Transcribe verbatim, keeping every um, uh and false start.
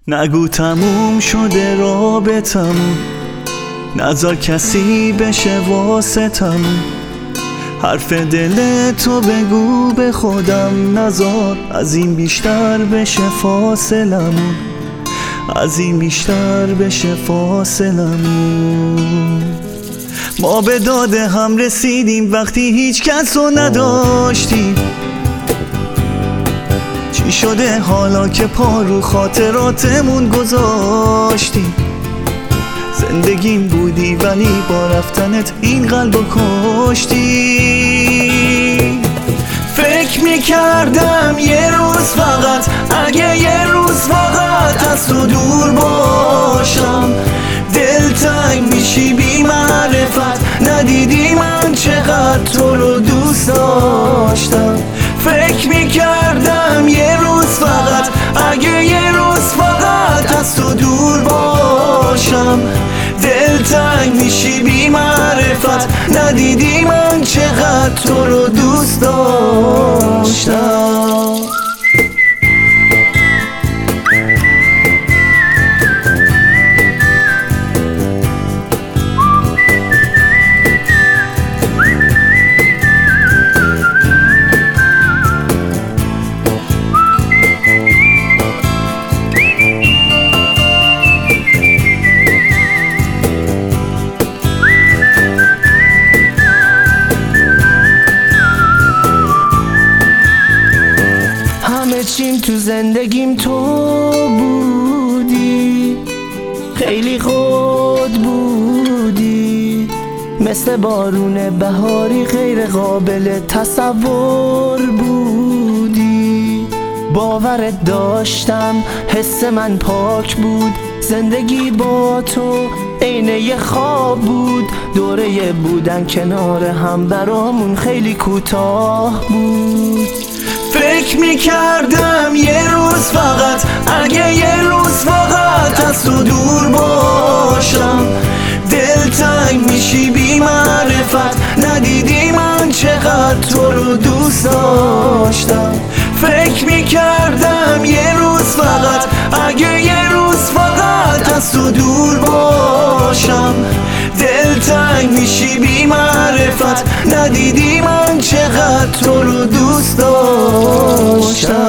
نگو تموم شده رابطمون، نذار کسی بشه واسطمون. حرف دل تو بگو به خودم، نذار از این بیشتر بشه فاصلمون، از این بیشتر بشه فاصلمون. ما به داد هم رسیدیم وقتی هیچ کس رو نداشتیم. چی شده حالا که پا رو خاطراتمون گذاشتیم؟ زندگیم بودی ولی با رفتنت این قلبو کشتی. فکر میکردم یه روز فقط، اگه یه روز فقط از تو دور باشم، دلتنگ میشی بی معرفت. ندیدی من چقدر تو رو دوست داشتم. فکر میکردم یه روز فقط، اگه یه روز فقط از تو دور باشم، دلتنگ میشی بی معرفت. ندیدی من چقدر تو رو دوست داشتم. چیم تو زندگیم تو بودی، خیلی خود بودی، مثل بارون بهاری غیر قابل تصور بودی. باورت داشتم، حس من پاک بود، زندگی با تو عین یه خواب بود. دوره بودن کنار هم برامون خیلی کوتاه بود. فکر میکردم یه روز فقط، اگه یه روز فقط از تو دور باشم، دلتنگ میشی بی معرفت. ندیدی من چقدر تو رو دوست داشتم. فکر میکردم یه روز فقط، اگه یه روز فقط از تو دور باشم، دلتنگ میشی بی معرفت. ندیدی من چقدر تو رو دوست داشتم.